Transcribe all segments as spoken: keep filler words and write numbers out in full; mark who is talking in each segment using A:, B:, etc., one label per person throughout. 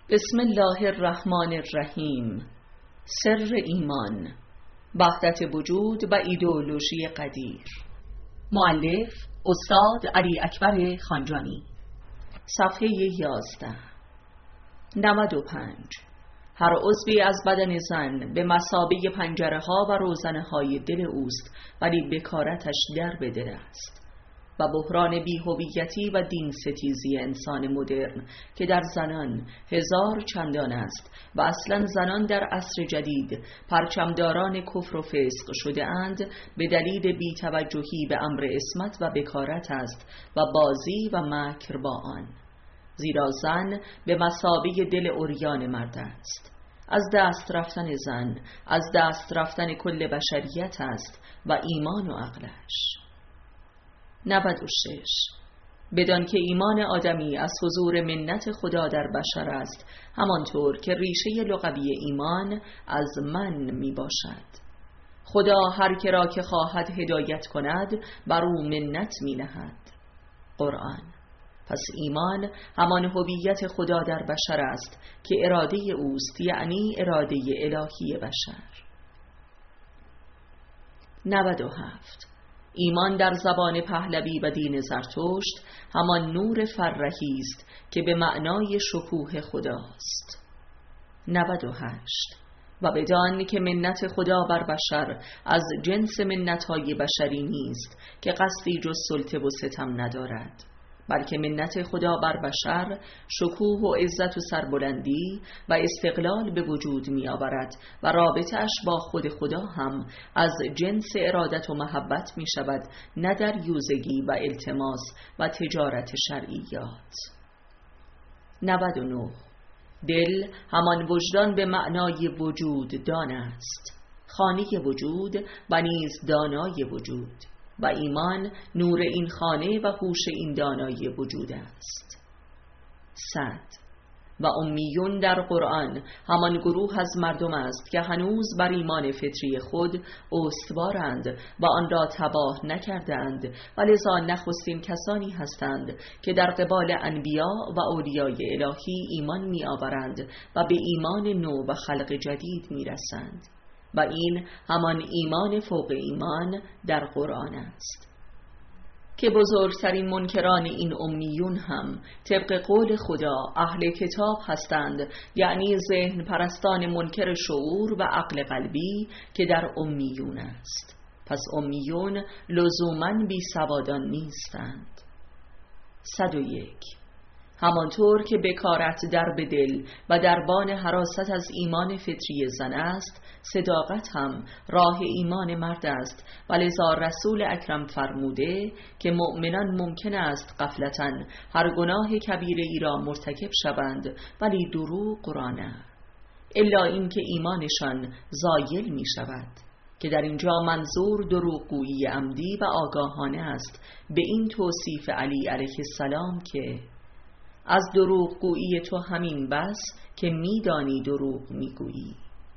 A: بسم الله الرحمن الرحیم. سر ایمان، وحدت وجود و ایدئولوژی قدیر.
B: مؤلف استاد علی اکبر خانجانی.
A: صفحه یازده. نود و پنج. هر عضوی از بدن زن به مثابه پنجره ها و روزنه های دل اوست، ولی بکارتش در به دل است. و بحران بی‌هویتی و دین ستیزی انسان مدرن که در زنان هزار چندان است و اصلا زنان در عصر جدید پرچمداران کفر و فسق شده اند، به دلیل بی‌توجهی به امر عصمت و بکارت است و بازی و مکر با آن. زیرا زن به مثابه دل عریان مرد است. از دست رفتن زن از دست رفتن کل بشریت است و ایمان و عقلش. نود و شش. بدان که ایمان آدمی از حضور منت خدا در بشر است، همانطور که ریشه لغوی ایمان از من می باشد. خدا هر که را که خواهد هدایت کند بر او منت می نهد. قرآن. پس ایمان همان هویت خدا در بشر است که اراده اوست، یعنی اراده الهی بشر. نود و هفت. ایمان در زبان پهلوی و دین زرتشت همان نور فرحی است که به معنای شکوه خداست. نود و هشت. و بدان که منت خدا بر بشر از جنس منت‌های بشری نیست که قصدی جز سلطه و ستم ندارد، بلکه منت خدا بر بشر شکوه و عزت و سربلندی و استقلال به وجود می آورد و رابطه اش با خود خدا هم از جنس ارادت و محبت می شود، نه در یوزگی و التماس و تجارت شرعیات. نود و نه. دل همان وجدان به معنای وجود دان است، خانه وجود و نیز دانای وجود، و ایمان نور این خانه و هوش این دانای وجود است. صد. و امیون در قرآن همان گروه از مردم است که هنوز بر ایمان فطری خود استوارند و آن را تباه نکردند، و لذا نخستین کسانی هستند که در قبال انبیا و اولیای الهی ایمان می آورند و به ایمان نو و خلق جدید می رسند. و این همان ایمان فوق ایمان در قرآن است که بزرگترین منکران این امیون هم طبق قول خدا اهل کتاب هستند، یعنی ذهن پرستان منکر شعور و عقل قلبی که در امیون است. پس امیون لزوماً بی سوادان نیستند. صد و یک. همانطور که بکارت در به دل و دربان حراست از ایمان فطری زن است، صداقت هم راه ایمان مرد است، و لذا رسول اکرم فرموده که مؤمنان ممکن است غفلتاً هر گناه کبیره ای را مرتکب شوند، ولی دروغ را نه، الا این که ایمانشان زایل می شود، که در اینجا منظور دروغگویی عمدی و آگاهانه است، به این توصیف علی علیه السلام که از دروغگویی تو همین بس که میدانی دروغ میگویی.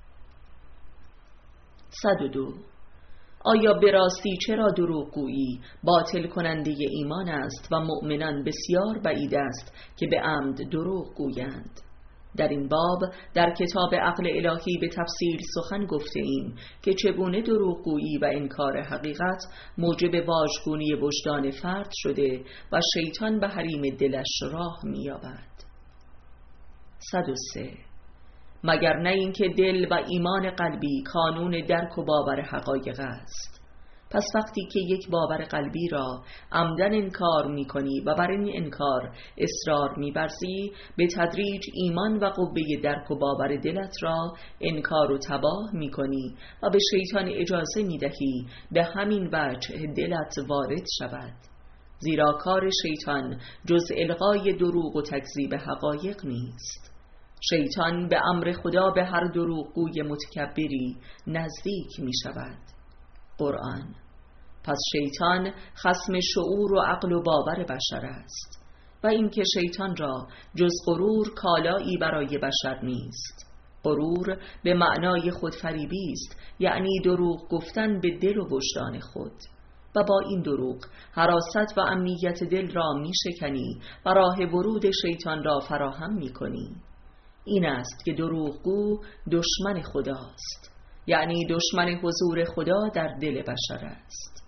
A: صد و دو. آیا به راستی چرا دروغگویی باطل کننده ایمان است و مؤمنان بسیار بعید است که به عمد دروغ گویند؟ در این باب در کتاب عقل الهی به تفصیل سخن گفته ایم که چگونه دروغگویی و انکار حقیقت موجب واژگونی وجدان فرد شده و شیطان به حریم دلش راه می‌یابد. صد و سه. مگر نه اینکه دل و ایمان قلبی کانون درک و باور حقایق است. پس وقتی که یک باور قلبی را عمدن انکار می کنی و بر این انکار اصرار می ورزی، به تدریج ایمان و قوه درک و باور دلت را انکار و تباه می کنی و به شیطان اجازه می دهی به همین وجه دلت وارد شود. زیرا کار شیطان جز الغای دروغ و تکذیب حقایق نیست. شیطان به امر خدا به هر دروغگوی متکبری نزدیک می شود. قرآن. پس شیطان خصم شعور و عقل و باور بشر است، و اینکه شیطان را جز غرور کالایی برای بشر نیست. غرور به معنای خودفریبی است، یعنی دروغ گفتن به دل و وجدان خود، و با این دروغ حراست و امنیت دل را می شکنی و راه ورود شیطان را فراهم می کنی. این است که دروغگو دشمن خداست، یعنی دشمن حضور خدا در دل بشر است.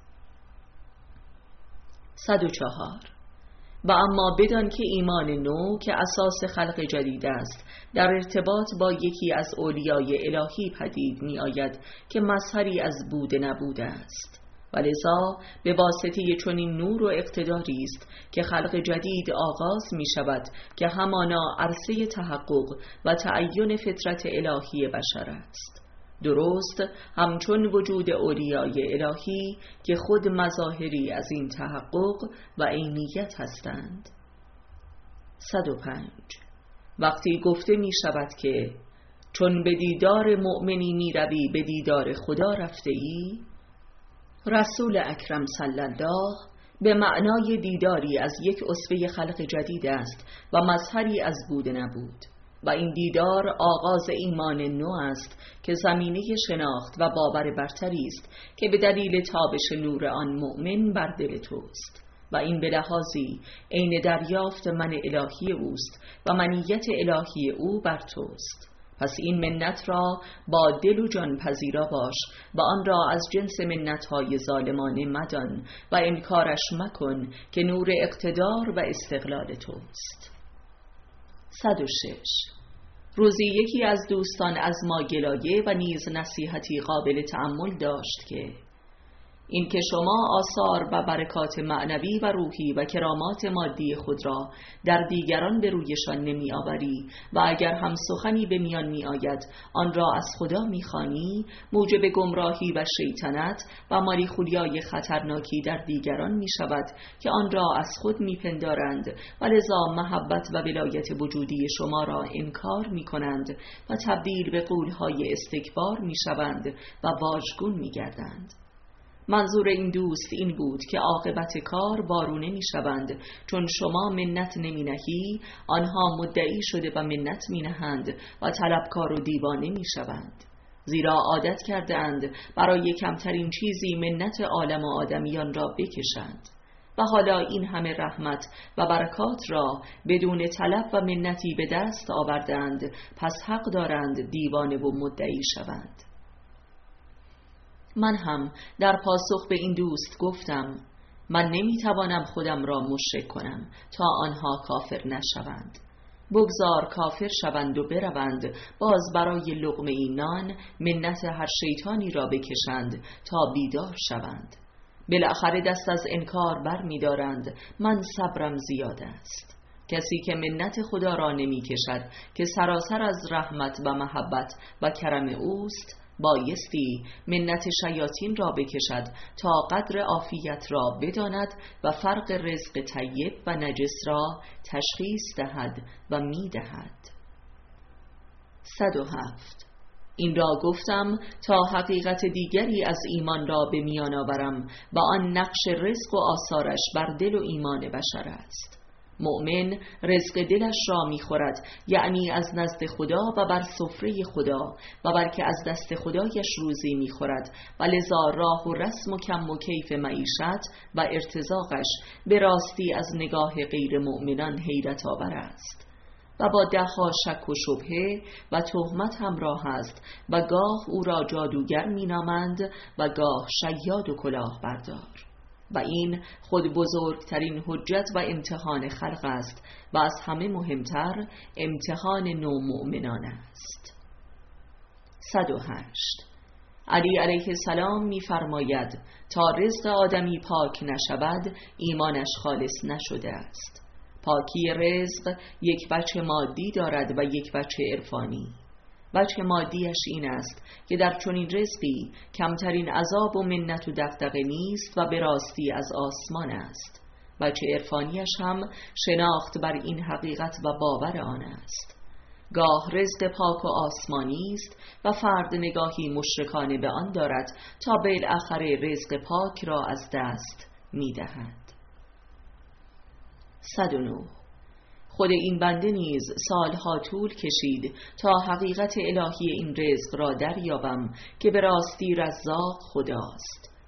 A: صد و چهار. و اما بدان که ایمان نو که اساس خلق جدید است در ارتباط با یکی از اولیای الهی پدید می آید که مظهری از بود نبود است، و لذا به واسطه چنین نور و اقتداری است که خلق جدید آغاز می شود که همانا عرصه تحقق و تعین فطرت الهی بشر است. درست همچون وجود اولیای الهی که خود مظاهری از این تحقق و عینیت هستند. صد و پنج. وقتی گفته می شود که چون به دیدار مؤمنی می روی به دیدار خدا رفته ای، رسول اکرم صلی الله به معنای دیداری از یک اصفه خلق جدید است و مظهری از بود نبود، و این دیدار آغاز ایمان نو است که زمینه شناخت و باور برتری است که به دلیل تابش نور آن مؤمن بر دل توست، و این به لحاظی عین دریافت من الهی اوست و منیت الهی او بر توست. پس این منت را با دل و جان پذیرا باش و آن را از جنس منت‌های ظالمانه مدان و انکارش مکن که نور اقتدار و استقلال توست. صد و شش. روزی یکی از دوستان از ما گلایه و نیز نصیحتی قابل تأمل داشت که این که شما آثار و برکات معنوی و روحی و کرامات مادی خود را در دیگران به رویشان نمی آوری و اگر هم سخنی به میان می آید آن را از خدا می خوانی، موجب گمراهی و شیطنت و ماری خولیای خطرناکی در دیگران می شود که آن را از خود می پندارند و لذا محبت و ولایت وجودی شما را انکار می کنند و تبدیل به غول‌های استکبار می شوند و واژگون می گردند. منظور این دوست این بود که عاقبت کار بارونه می شوند، چون شما منت نمی نهی آنها مدعی شده و منت می نهند و طلبکار و دیوانه می شوند، زیرا عادت کرده اند برای کمترین چیزی منت عالم و آدمیان را بکشند، و حالا این همه رحمت و برکات را بدون طلب و منتی به دست آوردند، پس حق دارند دیوانه و مدعی شوند. من هم در پاسخ به این دوست گفتم من نمیتوانم خودم را مشرک کنم تا آنها کافر نشوند. بگذار کافر شوند و بروند، باز برای لقمه نان منت هر شیطانی را بکشند تا بیدار شوند. بالاخره دست از انکار بر می دارند. من صبرم زیاد است. کسی که منت خدا را نمی کشد که سراسر از رحمت و محبت و کرم اوست، بایستی منت شیاطین را بکشد تا قدر عافیت را بداند و فرق رزق طیب و نجس را تشخیص دهد و می دهد. صد و هفت. این را گفتم تا حقیقت دیگری از ایمان را به میان آورم و آن نقش رزق و آثارش بر دل و ایمان بشر است. مؤمن رزق دلش را می‌خورد، یعنی از نزد خدا و بر سفره خدا، و بلکه از دست خدایش روزی می‌خورد و لذا راه و رسم و کم و کیف معیشت و ارتزاقش به راستی از نگاه غیر مؤمنان حیرت آور است و با ده‌ها شک و شبهه و تهمت همراه است و گاه او را جادوگر می‌نامند و گاه شیاد و کلاهبردار، و این خود بزرگترین حجت و امتحان خلق است و از همه مهمتر امتحان نو مؤمنان است. صد و هشت. علی علیه السلام می فرماید تا رزق آدمی پاک نشود ایمانش خالص نشده است. پاکی رزق یک بچه مادی دارد و یک بچه عرفانی. وجه مادیش این است که در چنین رزقی کمترین عذاب و منت و دغدغه نیست و به راستی از آسمان است. وجه عرفانیش هم شناخت بر این حقیقت و باور آن است. گاه رزق پاک و آسمانی است و فرد نگاهی مشرکانه به آن دارد تا بالاخره رزق پاک را از دست می دهد. صد و نه. خود این بنده نیز سالها طول کشید تا حقیقت الهی این رزق را دریابم که به راستی رزاق خداست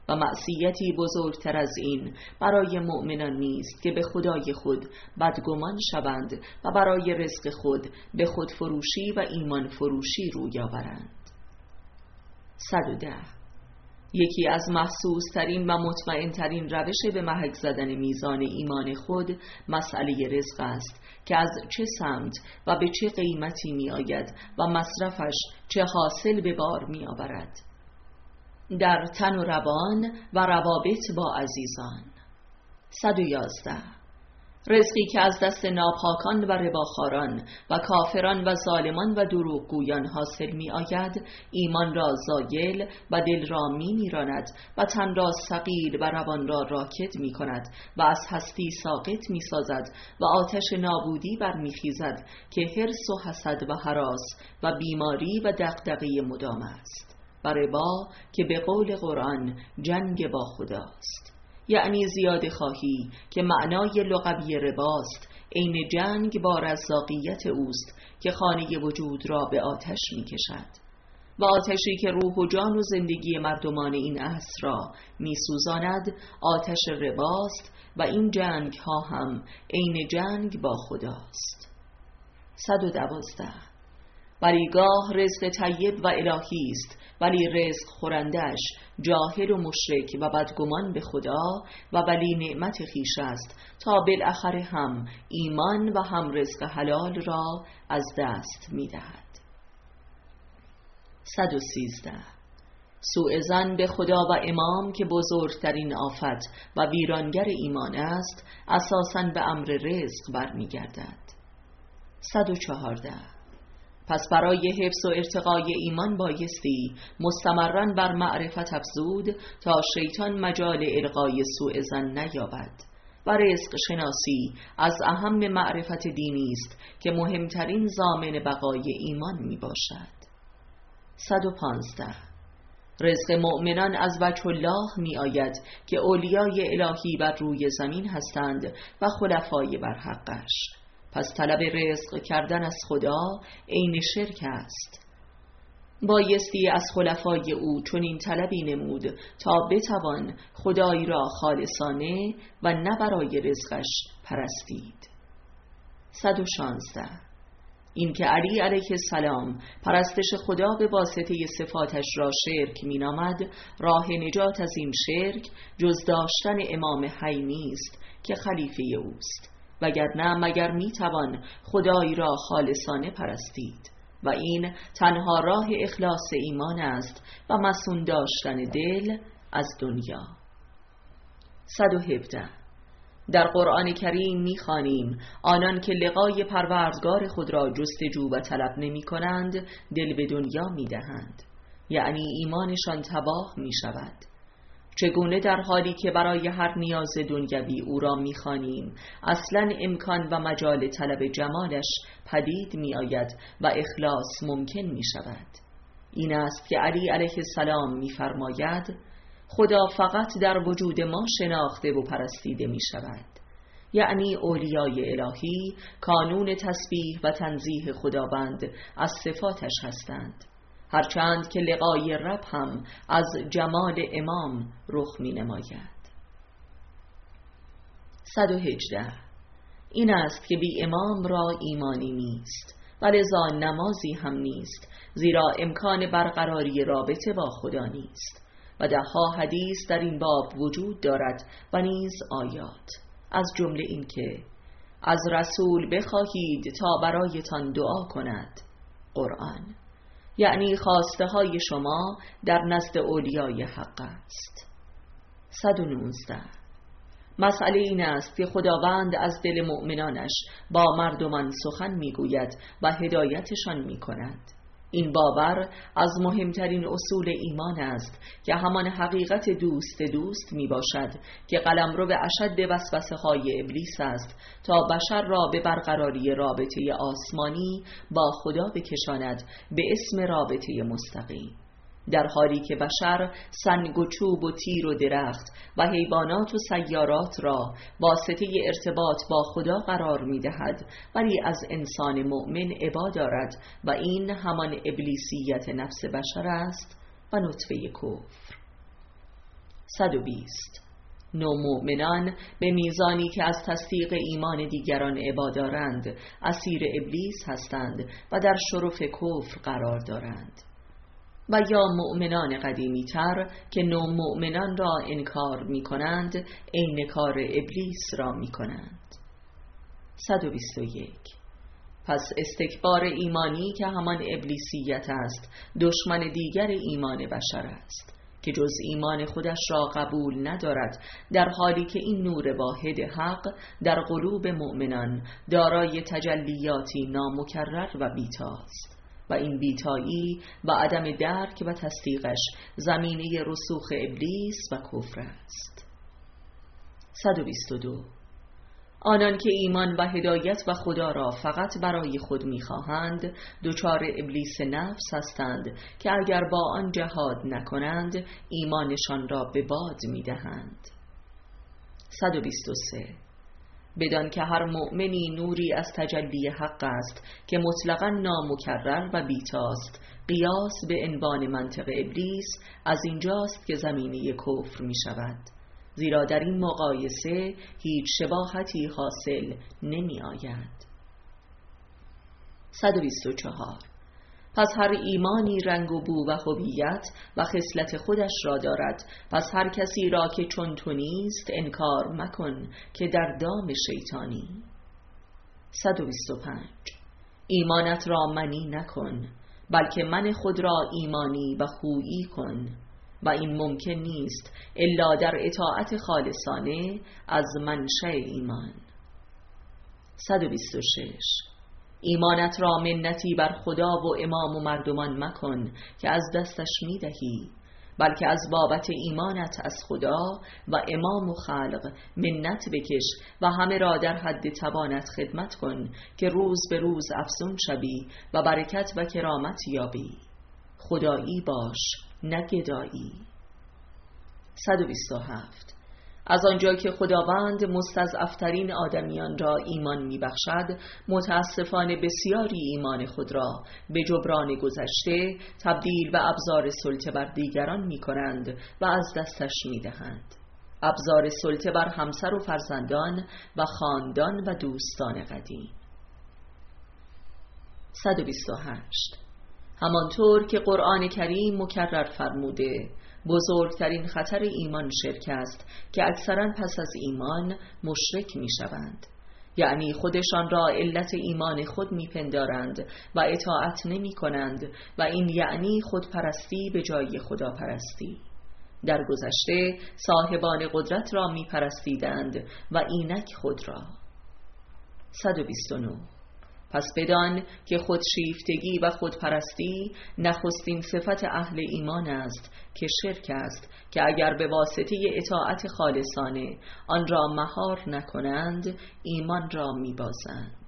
A: و معصیتی بزرگتر از این برای مؤمنان نیست که به خدای خود بدگمان شوند و برای رزق خود به خود فروشی و ایمان فروشی روی آورند. صد و ده. یکی از محسوس ترین و مطمئن ترین روش به محک زدن میزان ایمان خود مسئله رزق است که از چه سمت و به چه قیمتی می آید و مصرفش چه حاصل به بار می آورد در تن و روان و روابط با عزیزان. صد و یازده. رزقی که از دست ناپاکان و رباخواران و کافران و ظالمان و دروغگویان حاصل می آید ایمان را زایل و دل را می میراند و تن را ثقیل و روان را راکد می کند و از هستی ساقط می سازد و آتش نابودی برمیخیزد که حرص و حسد و هراس و بیماری و دغدغه مدام است و ربا که به قول قرآن جنگ با خداست، یعنی زیاده خواهی که معنای لغوی رباست عین جنگ با رزاقیت اوست که خانه وجود را به آتش می کشد و آتشی که روح و جان و زندگی مردمان این عصر را می سوزاند آتش رباست و این جنگ ها هم عین جنگ با خداست. صد و دوازده. ولی گاه رزق طیب و الهی است، ولی رزق خورندش جاهل و مشرک و بدگمان به خدا و ولی نعمت خویش است تا بالاخره هم ایمان و هم رزق حلال را از دست می دهد. صد و سیزده. سوء ظن به خدا و امام که بزرگترین آفت و ویرانگر ایمان است اساساً به امر رزق برمی گردد. صد و چهارده. پس برای حفظ و ارتقای ایمان بایستی مستمراً بر معرفت افزود تا شیطان مجال القای سوء ظن نیابد و رزق شناسی از اهم معرفت دینی است که مهمترین ضامن بقای ایمان می باشد. صد و پانزده. رزق مؤمنان از وجه الله می آید که اولیای الهی بر روی زمین هستند و خلفای بر حقش. پس طلب رزق کردن از خدا عین شرک است. بایستی از خلفای او چنین طلبی نمود تا بتوان خدای را خالصانه و نه برای رزقش پرستید. صد و شانزده. این که علی علیه السلام پرستش خدا به واسطه صفاتش را شرک می نامد، راه نجات از این شرک جز داشتن امام حی نیست که خلیفه اوست، وگرنه مگر می توان خدای را خالصانه پرستید و این تنها راه اخلاص ایمان است و مسون داشتن دل از دنیا. صد و هفده. در قرآن کریم می خوانیم آنان که لقای پروردگار خود را جستجو و طلب نمی کنند دل به دنیا می دهند، یعنی ایمانشان تباه می شود. چگونه در حالی که برای هر نیاز دنیوی او را می خوانیم اصلا امکان و مجال طلب جمالش پدید می آید و اخلاص ممکن می شود. این است که علی علیه السلام می فرماید خدا فقط در وجود ما شناخته و پرستیده می شود، یعنی اولیای الهی کانون تسبیح و تنزیه خداوند از صفاتش هستند، هرچند که لقای رب هم از جمال امام رخ می نماید. صد و هجده. این است که بی امام را ایمانی نیست و لذا نمازی هم نیست، زیرا امکان برقراری رابطه با خدا نیست و دهها حدیث در این باب وجود دارد و نیز آیات، از جمله این که از رسول بخواهید تا برایتان دعا کند، قرآن، یعنی خواسته های شما در نزد اولیای حق است. صد و نوزده. مسئله این است که خداوند از دل مؤمنانش با مردمان سخن میگوید و هدایتشان میکند. این باور از مهمترین اصول ایمان است که همان حقیقت دوست دوست می باشد که قلمرو به اشد وسوسه های ابلیس است تا بشر را به برقراری رابطه آسمانی با خدا بکشاند به اسم رابطه مستقیم، در حالی که بشر سنگ و چوب و تیر و درخت و حیوانات و سیارات را واسطه ارتباط با خدا قرار می دهد، ولی از انسان مؤمن ابا دارد و این همان ابلیسیت نفس بشر است و نطفه کفر. صد و بیست. نومؤمنان به میزانی که از تصدیق ایمان دیگران ابا دارند اسیر ابلیس هستند و در شرف کفر قرار دارند. و یا مؤمنان قدیمی تر که نومؤمنان را انکار می کنند عین کار ابلیس را می کنند. صد و بیست و یک. پس استکبار ایمانی که همان ابلیسیت است دشمن دیگر ایمان بشر است که جز ایمان خودش را قبول ندارد، در حالی که این نور واحد حق در قلوب مؤمنان دارای تجلیاتی نامکرر و بیتاست و این بیتایی و عدم درک و تصدیقش زمینه رسوخ ابلیس و کفر است. صد و بیست و دو. آنان که ایمان و هدایت و خدا را فقط برای خود می‌خواهند دچار ابلیس نفس هستند که اگر با آن جهاد نکنند ایمانشان را به باد می‌دهند. صد و بیست و سه. بدان که هر مؤمنی نوری از تجلی حق است که مطلقاً نامکرر و بیتاست، قیاس به عنوان منطق ابلیس از اینجاست که زمینه کفر می‌شود، زیرا در این مقایسه هیچ شباهتی حاصل نمی آید. صد و بیست و چهار. پس هر ایمانی رنگ و بو و هویت و خصلت خودش را دارد، پس هر کسی را که چون تو نیست انکار مکن که در دام شیطانی. صد و بیست و پنج. ایمانت را منی نکن، بلکه من خود را ایمانی و خویی کن و این ممکن نیست الا در اطاعت خالصانه از منشأ ایمان. صد و بیست و شش. ایمانت را منتی بر خدا و امام و مردمان مکن که از دستش میدهی، بلکه از بابت ایمانت از خدا و امام و خلق منت بکش و همه را در حد توانت خدمت کن که روز به روز افزون شوی و برکت و کرامت یابی. خدایی باش نه گدایی. صد و بیست و هفت. از آنجا که خداوند مستضعفترین آدمیان را ایمان میبخشد، متاسفانه بسیاری ایمان خود را به جبران گذشته تبدیل به ابزار سلطه بر دیگران میکنند و از دستش میدهند، ابزار سلطه بر همسر و فرزندان و خاندان و دوستان قدیم. صد و بیست و هشت. همانطور که قرآن کریم مکرر فرموده بزرگترین خطر ایمان شرک است که اکثرا پس از ایمان مشرک می شوند، یعنی خودشان را علت ایمان خود می پندارند و اطاعت نمی کنند و این یعنی خودپرستی به جای خداپرستی. در گذشته صاحبان قدرت را می پرستیدند و اینک خود را. صد و بیست و نه. پس بدان که خودشیفتگی و خودپرستی نخستین صفت اهل ایمان است که شرک است، که اگر به واسطه اطاعت خالصانه آن را مهار نکنند ایمان را میبازند.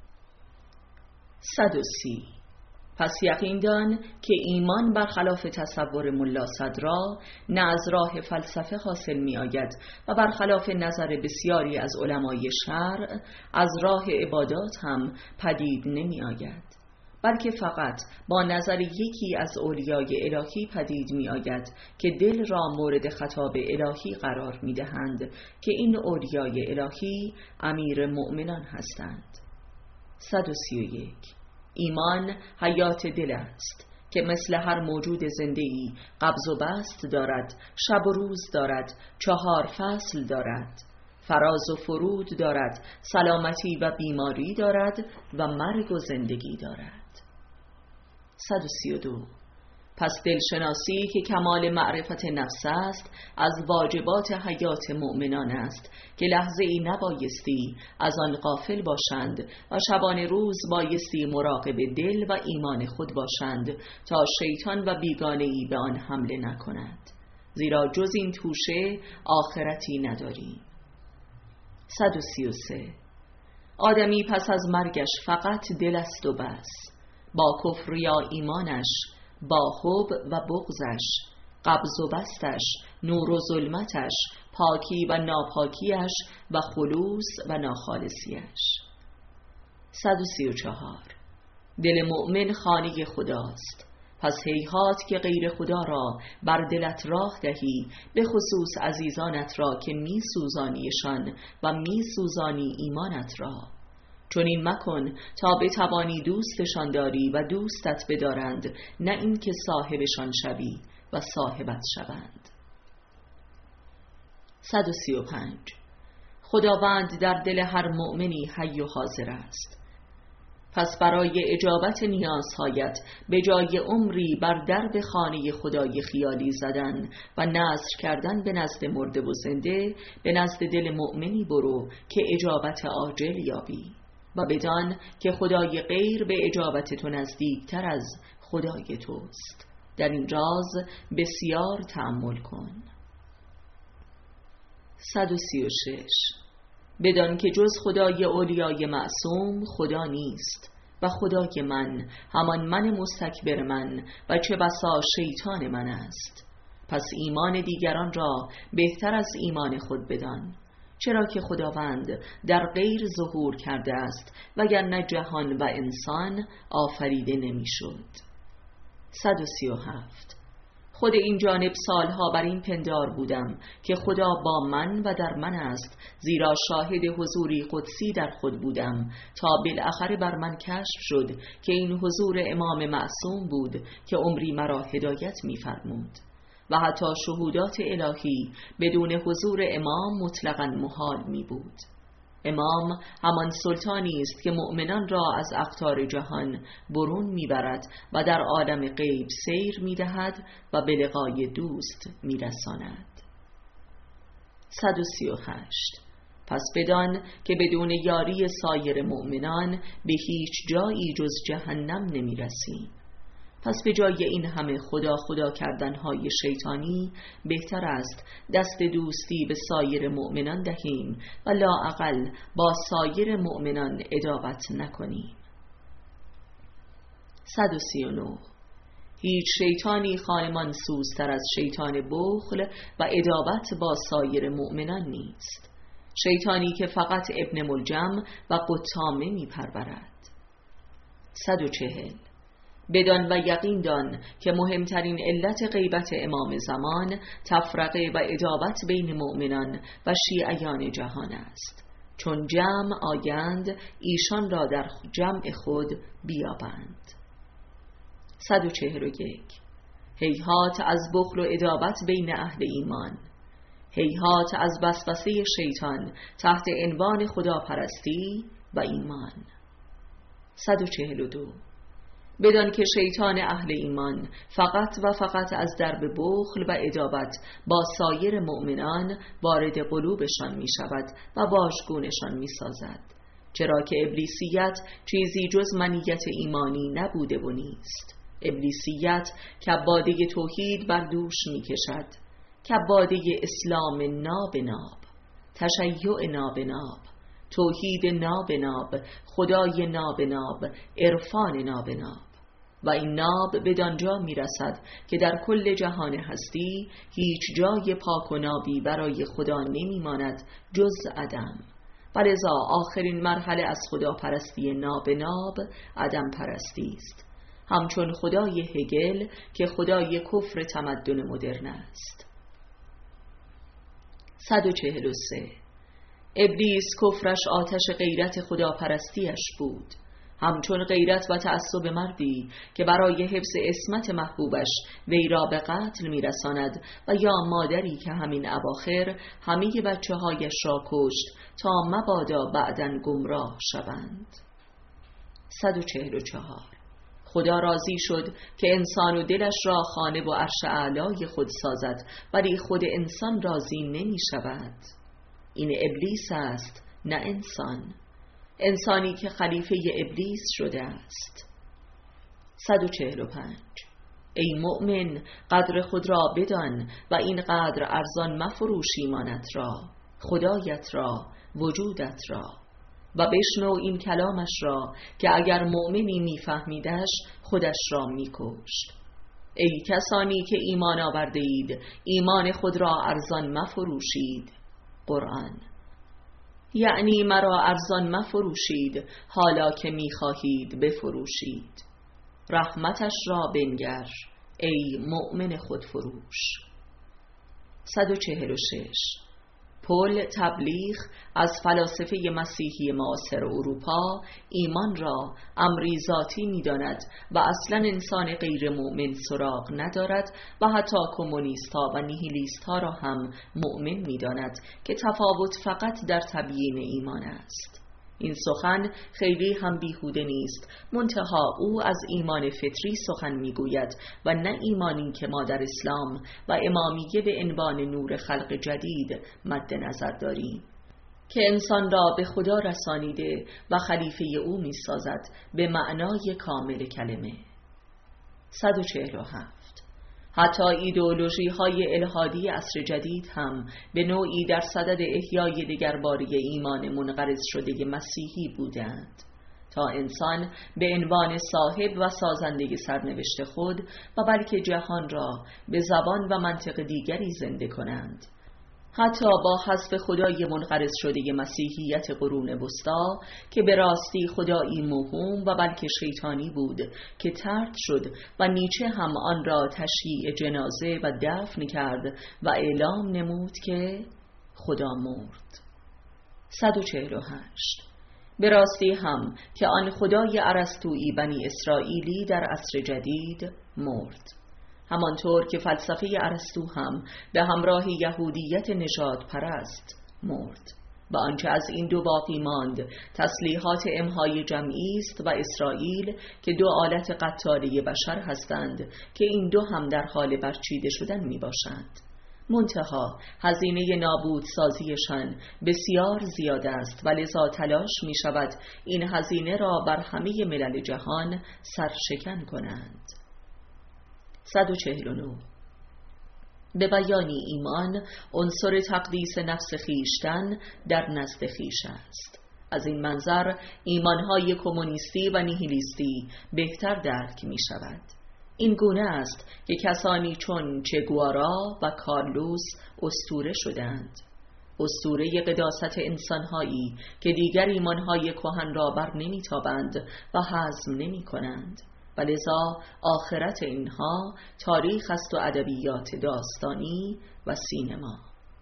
A: صد و سی. پس یقین دان که ایمان برخلاف تصور ملا صدرا نه از راه فلسفه حاصل می آید و برخلاف نظر بسیاری از علمای شرع از راه عبادات هم پدید نمی آید، بلکه فقط با نظر یکی از اولیای الهی پدید می آید که دل را مورد خطاب الهی قرار می دهند که این اولیای الهی امیر مؤمنان هستند. صد و سی و یک. ایمان حیات دل است که مثل هر موجود زنده‌ای قبض و بسط دارد، شب و روز دارد، چهار فصل دارد، فراز و فرود دارد، سلامتی و بیماری دارد و مرگ و زندگی دارد. صد و سی و دو. پس دلشناسی که کمال معرفت نفس است از واجبات حیات مؤمنان است که لحظه ای نبایستی از آن غافل باشند و شبان روز بایستی مراقب دل و ایمان خود باشند تا شیطان و بیگانه ای به آن حمله نکند، زیرا جز این توشه آخرتی نداریم. صد و سی و سه. آدمی پس از مرگش فقط دل است و بس، با کفر یا ایمانش، با حب و بغضش، قبض و بستش، نور و ظلمتش، پاکی و ناپاکیش و خلوص و ناخالصیش. صد و سی و چهار. دل مؤمن خانه خداست، پس هیهات که غیر خدا را بر دلت راه دهی، به خصوص عزیزانت را که می سوزانیشان و می سوزانی ایمانت را. چون این مکن تا بتوانی دوستشان داری و دوستت بدارند، نه اینکه صاحبشان شوی و صاحبت شوند. صد و سی و پنج. خداوند در دل هر مؤمنی حی و حاضر است. پس برای اجابت نیازهایت به جای عمری بر درب خانه خدای خیالی زدن و نذر کردن به نزد مرده و زنده، به نزد دل مؤمنی برو که اجابت عاجل یابی و بدان که خدای غیر به اجابت تو نزدیکتر از خدای توست. در این راز بسیار تأمل کن. صد و سی و شش. بدان که جز خدای اولیای معصوم خدا نیست و خدای من همان من مستکبر من و چه بسا شیطان من است. پس ایمان دیگران را بهتر از ایمان خود بدان، چرا که خداوند در غیر ظهور کرده است، وگرنه جهان و انسان آفریده نمیشد. صد و سی و هفت. خود این جانب سالها بر این پندار بودم که خدا با من و در من است، زیرا شاهد حضوری قدسی در خود بودم، تا بالاخره بر من کشف شد که این حضور امام معصوم بود که عمری مرا هدایت می‌فرمود و حتی شهودات الهی بدون حضور امام مطلقاً محال می بود. امام همان سلطانی است که مؤمنان را از اقطار جهان برون میبرد و در عالم غیب سیر میدهد و به لقای دوست میرساند. صد و سی و هشت. پس بدان که بدون یاری سایر مؤمنان به هیچ جایی جز جهنم نمیرسی. پس به جای این همه خدا خدا کردنهای شیطانی بهتر است دست دوستی به سایر مؤمنان دهیم و لااقل با سایر مؤمنان عداوت نکنیم. صد و سی و نه. هیچ شیطانی خانمان سوزتر از شیطان بخل و عداوت با سایر مؤمنان نیست، شیطانی که فقط ابن ملجم و قطامه می پرورد. صد و چهل. بدان و یقین دان که مهمترین علت غیبت امام زمان تفرقه و عداوت بین مؤمنان و شیعیان جهان است، چون جمع آیند ایشان را در جمع خود بیابند. صد و چهل و یک. هیهات از بخل و عداوت بین اهل ایمان، هیهات از وسوسه شیطان تحت عنوان خداپرستی و ایمان. صد و چهل و دو. بدان که شیطان اهل ایمان فقط و فقط از درب بخل و عداوت با سایر مؤمنان وارد قلوبشان می شود و واژگونشان می سازد، چرا که ابلیسیت چیزی جز منیت ایمانی نبوده و نیست. ابلیسیت کباده توحید بر دوش می کشد، کباده اسلام نابناب، تشیع نابناب، توحید نابناب، خدای نابناب، عرفان نابناب. و این ناب بدانجا می رسد که در کل جهان هستی هیچ جای پاک و نابی برای خدا نمی ماند جز عدم، ولذا آخرین مرحله از خدا پرستی نابناب عدم پرستی است، همچون خدای هگل که خدای کفر تمدن مدرن است. صد و چهل و سه. ابلیس کفرش آتش غیرت خداپرستیش بود، همچون غیرت و تعصب مردی که برای حفظ عصمت محبوبش وی را به قتل میرساند، و یا مادری که همین اواخر همه بچه هایش را کشت تا مبادا بعدن گمراه شوند. صد و چهل و چهار. خدا راضی شد که انسان و دلش را خانه و عرش اعلای خود سازد، ولی خود انسان راضی نمی شود. این ابلیس است نه انسان، انسانی که خلیفه ابلیس شده است. صد و چهل و پنج. ای مؤمن قدر خود را بدان و این قدر ارزان مفروش ایمانت را، خدایت را، وجودت را، و بشنو این کلامش را که اگر مؤمنی میفهمیدش خودش را میکشت. ای کسانی که ایمان آورده اید ایمان خود را ارزان مفروشید. قرآن. یعنی مرا ارزان مفروشید حالا که میخواهید بفروشید. رحمتش را بنگر ای مؤمن خودفروش. صد و چهل و شش. پل تبلیغ از فلاسفه مسیحی معاصر اروپا ایمان را امری ذاتی می‌داند و اصلا انسان غیر مؤمن سراغ ندارد و حتی کمونیست‌ها و نیهیلیست‌ها را هم مؤمن می‌داند که تفاوت فقط در تبیین ایمان است. این سخن خیلی هم بیهوده نیست، منتها او از ایمان فطری سخن میگوید و نه ایمانی که ما در اسلام و امامیه به عنوان نور خلق جدید مد نظر داریم که انسان را به خدا رسانیده و خلیفه او میسازد به معنای کامل کلمه. صد و چهل و هفت. حتی ایدئولوژی های الحادی عصر جدید هم به نوعی در صدد احیای دگرباره ایمان منقرض شده مسیحی بودند تا انسان به عنوان صاحب و سازنده سرنوشت خود و بلکه جهان را به زبان و منطق دیگری زنده کنند. حتی با حذف خدای منقرض شده مسیحیت قرون وسطی که به راستی خدایی موهوم و بلکه شیطانی بود که طرد شد و نیچه هم آن را تشییع جنازه و دفن کرد و اعلام نمود که خدا مرد. صد و چهل و هشت. به راستی هم که آن خدای ارسطویی بنی اسرائیلی در عصر جدید مرد، همانطور که فلسفه ارسطو هم به همراه یهودیت نژاد پرست مرد و آنچه از این دو باقی ماند تسلیحات امهای جمعی است و اسرائیل که دو آلت قتاله بشر هستند که این دو هم در حال برچیده شدن می باشند. منتها هزینه نابود سازیشان بسیار زیاد است و لذا تلاش می شود این هزینه را بر همه ملل جهان سرشکن کنند. صد و چهل و نه. به بیانی ایمان عنصر تقدیس نفس خیشتن در نزد خیش است. از این منظر ایمانهای کمونیستی و نیهیلیستی بهتر درک می شود. این گونه است که کسانی چون چه گوارا و کارلوس اسطوره شدند، اسطوره قداست انسانهایی که دیگر ایمانهای کهن را بر نمی تابند و هضم نمی کنند و لذا آخرت اینها تاریخ است و ادبیات داستانی و سینما.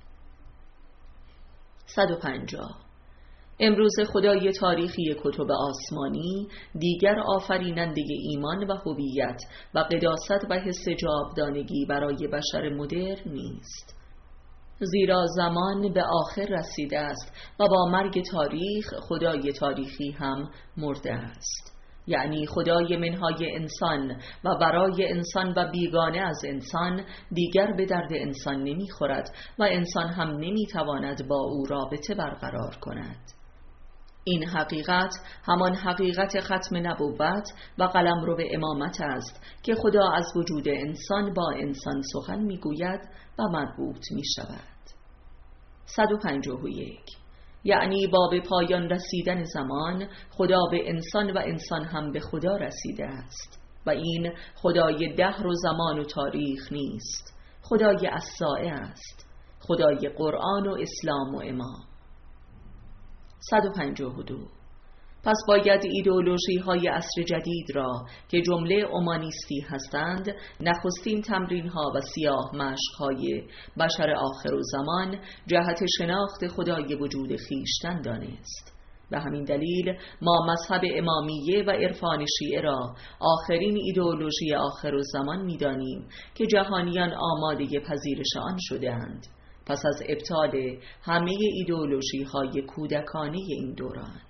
A: صد و پنجاه. امروز خدای تاریخی کتب آسمانی دیگر آفریننده ایمان و هویت و قداست و حس جاودانگی برای بشر مدرن نیست، زیرا زمان به آخر رسیده است و با مرگ تاریخ خدای تاریخی هم مرده است. یعنی خدای منهای انسان و برای انسان و بیگانه از انسان دیگر به درد انسان نمیخورد و انسان هم نمیتواند با او رابطه برقرار کند. این حقیقت همان حقیقت ختم نبوت و قلمرو امامت است که خدا از وجود انسان با انسان سخن میگوید و مربوط میشود. صد و پنجاه و یک. یعنی با به پایان رسیدن زمان خدا به انسان و انسان هم به خدا رسیده است و این خدای دهر و زمان و تاریخ نیست، خدای الساعه است، خدای قرآن و اسلام و امام. صد و پنجاه و دو. پس باید ایدئولوژی های عصر جدید را که جمله اومانیستی هستند نخستین تمرین ها و سیاه مشق های بشر آخر و زمان جهت شناخت خدای وجود خیشتن دانست. به همین دلیل ما مذهب امامیه و عرفان شیعه را آخرین ایدئولوژی آخر و زمان می دانیم که جهانیان آماده پذیرش آن شده‌اند پس از ابطال همه ایدئولوژی های کودکانه این دوران.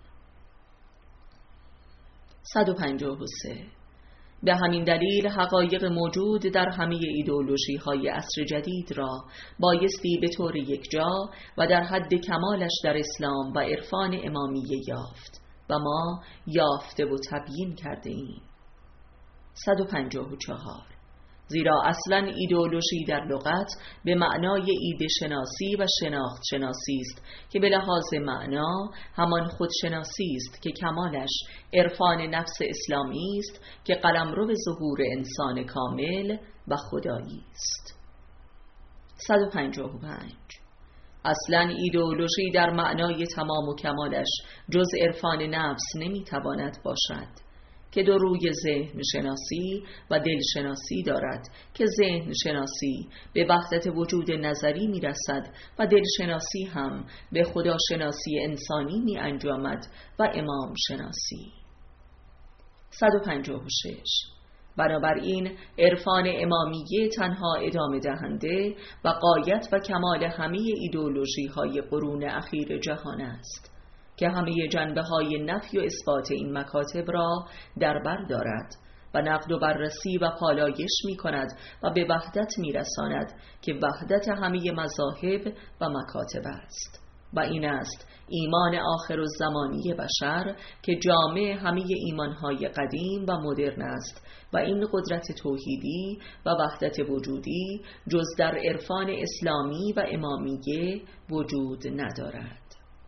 A: صد و پنجاه و سه. به همین دلیل حقایق موجود در همه ایدئولوژی های عصر جدید را بایستی به طور یکجا و در حد کمالش در اسلام و عرفان امامیه یافت و ما یافته و تبیین کرده ایم. صد و پنجاه و چهار. زیرا اصلا ایدئولوژی در لغت به معنای ایده شناسی و شناخت شناسی است که به لحاظ معنا همان خودشناسی است که کمالش عرفان نفس اسلامی است که قلمرو ظهور انسان کامل و خدایی است. صد و پنجاه و پنج. اصلا ایدئولوژی در معنای تمام و کمالش جز عرفان نفس نمیتواند باشد که دو روی ذهن شناسی و دل شناسی دارد که ذهن شناسی به وحدت وجود نظری می رسد و دل شناسی هم به خدا شناسی انسانی می انجامد و امام شناسی. صد و پنجاه و شش. بنابراین عرفان امامیه تنها ادامه دهنده و غایت و کمال همه ایدئولوژی های قرون اخیر جهان است که همه جنبه های نفی و اثبات این مکاتب را در بر دارد و نقد و بررسی و پالایش می کند و به وحدت می رساند که وحدت همه مذاهب و مکاتب است. و این است ایمان آخر الزمانی بشر که جامع همه ایمانهای قدیم و مدرن است و این قدرت توحیدی و وحدت وجودی جز در عرفان اسلامی و امامیه وجود ندارد.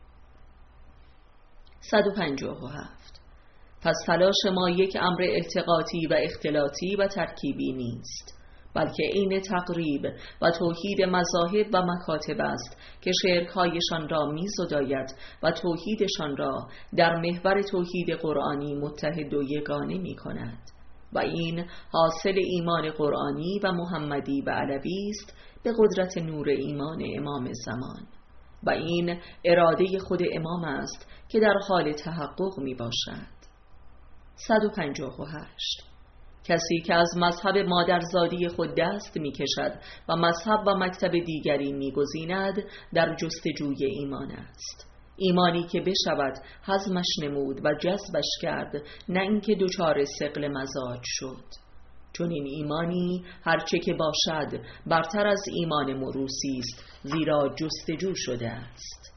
A: صد و پنجاه و هفت. پس تلاش ما یک امر التقاطی و اختلاطی و ترکیبی نیست، بلکه عین تقریب و توحید مذاهب و مکاتب است که شرک‌هایشان را می‌زداید و توحیدشان را در محور توحید قرآنی متحد و یگانه می‌کند و این حاصل ایمان قرآنی و محمدی و علوی است به قدرت نور ایمان امام زمان و این اراده خود امام است که در حال تحقق می‌باشد. صد و پنجاه و هشت. کسی که از مذهب مادرزادی خود دست می کشد و مذهب و مکتب دیگری می گزیند در جستجوی ایمان است، ایمانی که بشود هضمش نمود و جذبش کرد، نه اینکه دچار ثقل مزاج شد، چون این ایمانی هرچه که باشد برتر از ایمان موروثی است، زیرا جستجو شده است.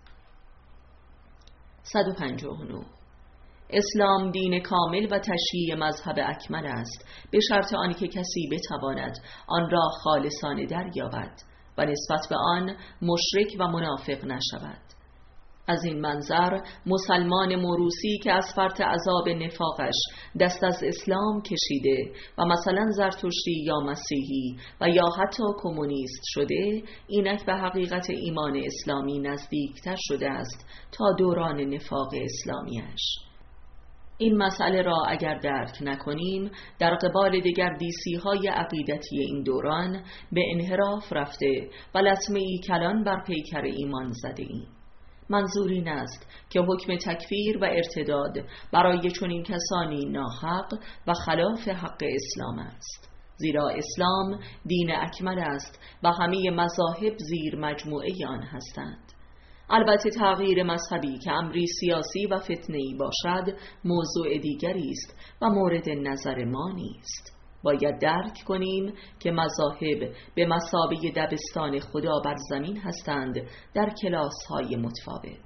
A: صد و پنجاه و نه. اسلام دین کامل و تشییع مذهب اکمل است، به شرط آنکه کسی بتواند آن را خالصانه دریابد و نسبت به آن مشرک و منافق نشود. از این منظر مسلمان موروثی که از فرط عذاب نفاقش دست از اسلام کشیده و مثلا زرتشتی یا مسیحی و یا حتی کمونیست شده، اینک به حقیقت ایمان اسلامی نزدیکتر شده است تا دوران نفاق اسلامیش. این مسئله را اگر درک نکنیم، در قبال دیگر دیسی های عقیدتی این دوران به انحراف رفته و لطمه ای کلان بر پیکر ایمان زده ایم. منظور این است که حکم تکفیر و ارتداد برای چنین کسانی ناحق و خلاف حق اسلام است، زیرا اسلام دین اکمل است و همه مذاهب زیر مجموعه آن هستند. البته تغییر مذهبی که امری سیاسی و فتنه‌ای باشد موضوع دیگری است و مورد نظر ما نیست. باید درک کنیم که مذاهب به مثابه دبستان خدا بر زمین هستند در کلاس‌های متفاوت.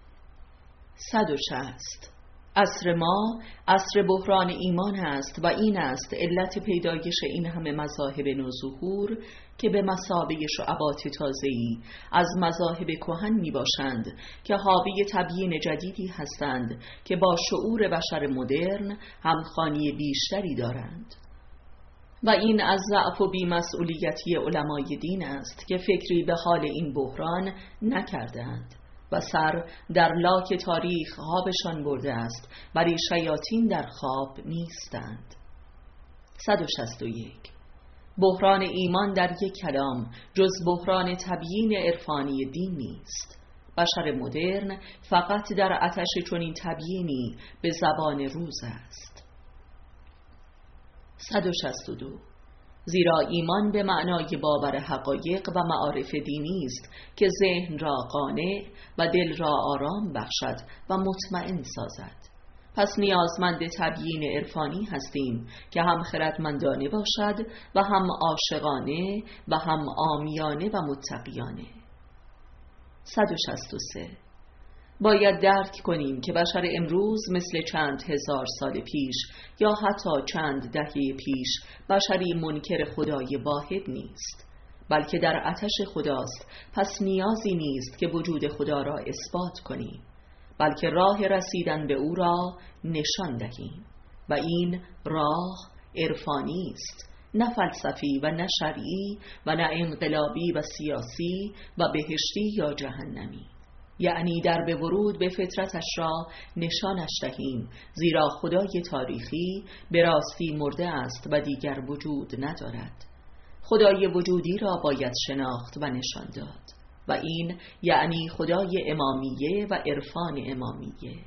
A: صد و شصت. عصر ما عصر بحران ایمان است و این است علت پیدایش این همه مذاهب نوظهور که به مثابه شعبات تازه‌ای از مذاهب کهن می باشند که حاوی تبیین جدیدی هستند که با شعور بشر مدرن همخوانی بیشتری دارند. و این از ضعف و بی‌مسئولیتی علمای دین است که فکری به حال این بحران نکردند و سر در لاک تاریخ خوابشان برده است، ولی شیاطین در خواب نیستند. صد و شصت و یک. بحران ایمان در یک کلام جز بحران تبیین عرفانی دین نیست. بشر مدرن فقط در آتش چنین تبیینی به زبان روز است. صد و شصت و دو. زیرا ایمان به معنای باور حقایق و معارف دینی است که ذهن را قانع و دل را آرام بخشد و مطمئن سازد. پس نیازمند تبیین عرفانی هستیم که هم خردمندانه باشد و هم عاشقانه و هم عامیانه و متقیانه. صد و شصت و سه. باید درک کنیم که بشر امروز مثل چند هزار سال پیش یا حتی چند دهه پیش بشری منکر خدای واحد نیست، بلکه در آتش خداست. پس نیازی نیست که وجود خدا را اثبات کنیم، بلکه راه رسیدن به او را نشان دهیم و این راه عرفانی است، نه فلسفی و نه شرعی و نه انقلابی و سیاسی و بهشتی یا جهنمی. یعنی در به ورود به فطرتش را نشانش دهیم، زیرا خدای تاریخی به راستی مرده است و دیگر وجود ندارد. خدای وجودی را باید شناخت و نشان داد و این یعنی خدای امامیه و عرفان امامیه.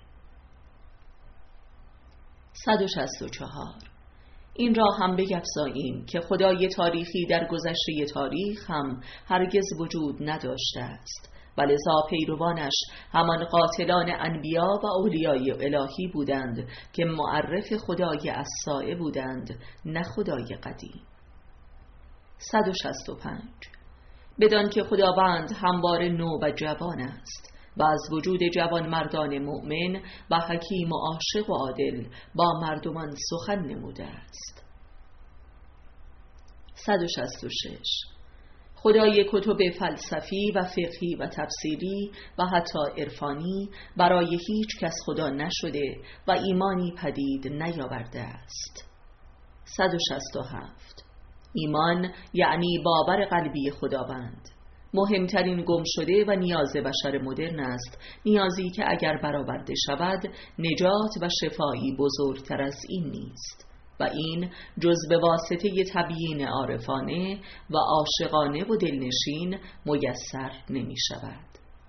A: صد و شصت و چهار. این را هم بگفزاییم که خدای تاریخی در گذشته تاریخ هم هرگز وجود نداشته است و لذا پیروانش همان قاتلان انبیا و اولیای الهی بودند که معرف خدای الساعه بودند، نه خدای قدیم. صد و شصت و پنج. بدان که خداوند همواره نو و جوان است و از وجود جوان مردان مؤمن و حکیم و عاشق و عادل با مردمان سخن نموده است. صد و شصت و شش. خدای کتب فلسفی و فقهی و تفسیری و حتی عرفانی برای هیچ کس خدا نشده و ایمانی پدید نیاورده است. صد و شصت و هفت. ایمان یعنی باور قلبی خداوند. مهمترین گم شده و نیاز بشر مدرن است، نیازی که اگر برآورده شود نجات و شفایی بزرگتر از این نیست و این جز به واسطه تبیین عارفانه و عاشقانه و دلنشین میسر نمی شود.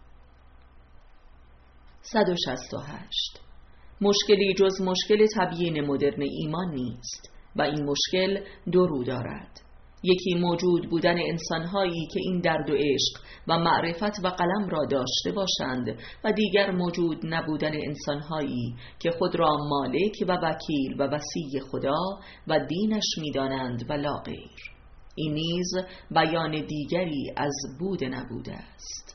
A: صد و شصت و هشت. مشکلی جز مشکل تبیین مدرن ایمان نیست و این مشکل دو رو دارد. یکی موجود بودن انسانهایی که این درد و عشق و معرفت و قلم را داشته باشند و دیگر موجود نبودن انسانهایی که خود را مالک و وکیل و وصی خدا و دینش می‌دانند و لا غیر. این نیز بیان دیگری از بود نبوده است.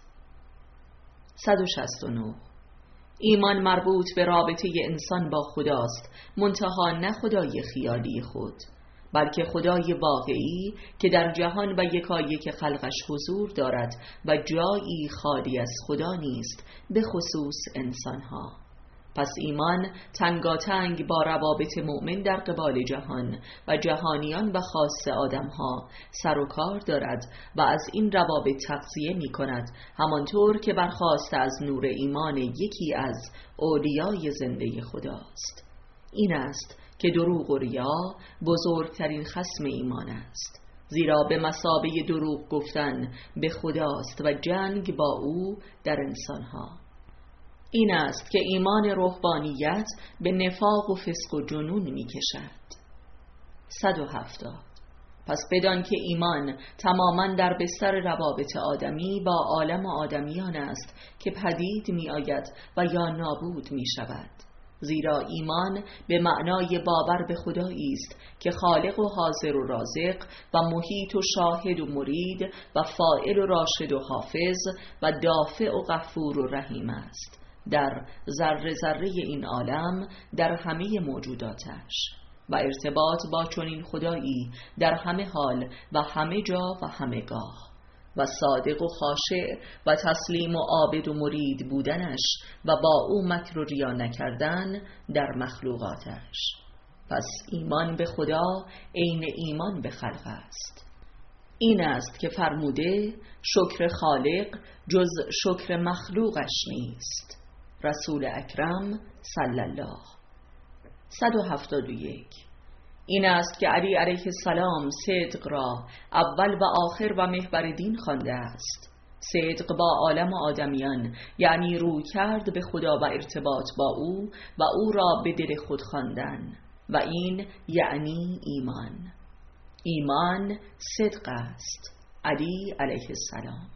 A: صد و شصت و نه. ایمان مربوط به رابطه انسان با خداست، منتها نه خدای خیالی خود، بلکه خدای واقعی که در جهان و یکایک خلقش حضور دارد و جایی خالی از خدا نیست، به خصوص انسانها. پس ایمان تنگاتنگ با روابط مؤمن در قبال جهان و جهانیان و خاص آدمها سر و کار دارد و از این روابط تغذیه می کند، همانطور که برخاسته از نور ایمان یکی از اولیای زنده خداست. این است که دروغ و ریا بزرگترین خصم ایمان است، زیرا به مثابه دروغ گفتن به خداست و جنگ با او در انسانها. این است که ایمان روحانیت به نفاق و فسق و جنون می کشد. صد و هفتاد. پس بدان که ایمان تماما در بستر روابط آدمی با عالم آدمیان است که پدید می آید و یا نابود می شود، زیرا ایمان به معنای باور به خدایی است که خالق و حاضر و رازق و محیط و شاهد و مرید و فاعل و راشد و حافظ و دافع و غفور و رحیم است در ذره ذره این عالم، در همه موجوداتش، و ارتباط با چنین خدایی در همه حال و همه جا و همه گاه، و صادق و خاشع و تسلیم و عابد و مرید بودنش و با او مکر و ریا نکردن در مخلوقاتش. پس ایمان به خدا عین ایمان به خلق است. این است که فرموده شکر خالق جز شکر مخلوقش نیست. رسول اکرم صلی الله. صد و هفتاد و یک. این است که علی علیه السلام صدق را اول و آخر و محور دین خوانده است. صدق با عالم آدمیان یعنی روی کرد به خدا و ارتباط با او و او را به دل خود خواندن، و این یعنی ایمان. ایمان صدق است. علی علیه السلام.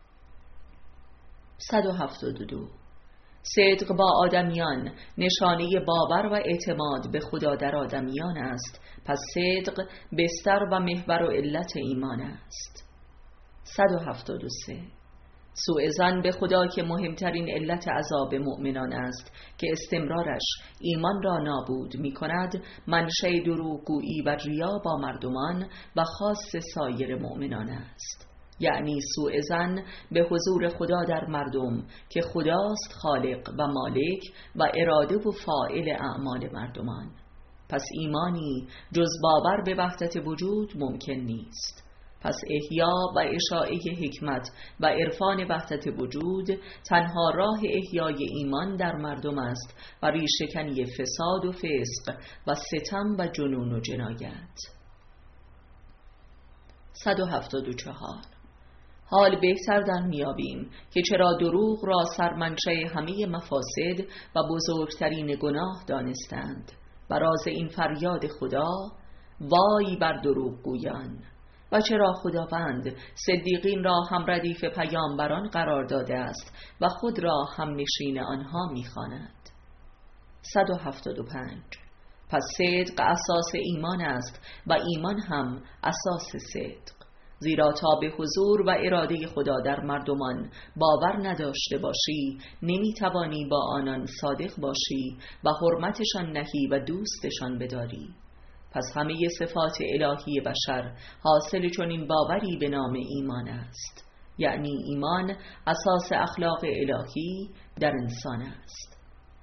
A: صد و هفتاد و دو. صدق با آدمیان نشانه باور و اعتماد به خدا در آدمیان است، پس صدق بستر و محور و علت ایمان است. صد و هفتاد و سه. سوء ظن به خدا که مهمترین علت عذاب مؤمنان است که استمرارش ایمان را نابود می کند، منشأ دروغگویی و ریا با مردمان و خاص سایر مؤمنان است. یعنی سوء ظن به حضور خدا در مردم که خداست خالق و مالک و اراده و فاعل اعمال مردمان. پس ایمانی جز باور به وحدت وجود ممکن نیست. پس احیا و اشاعه حکمت و عرفان وحدت وجود تنها راه احیای ایمان در مردم است و ریشه‌کنی فساد و فسق و ستم و جنون و جنایت. صد و هفتاد و چهار. حال بهتر در میابیم که چرا دروغ را سرمنشأ همه مفاسد و بزرگترین گناه دانستند و راز این فریاد خدا وای بر دروغ گویان، و چرا خداوند صدیقین را هم ردیف پیامبران قرار داده است و خود را هم نشین آنها می‌خواند. صد و هفتاد و پنج. پس صدق اساس ایمان است و ایمان هم اساس صدق، زیرا تا به حضور و اراده خدا در مردمان باور نداشته باشی نمیتوانی با آنان صادق باشی و حرمتشان نهی و دوستشان بداری. پس همه صفات الهی بشر حاصل چنین باوری به نام ایمان است، یعنی ایمان اساس اخلاق الهی در انسان است.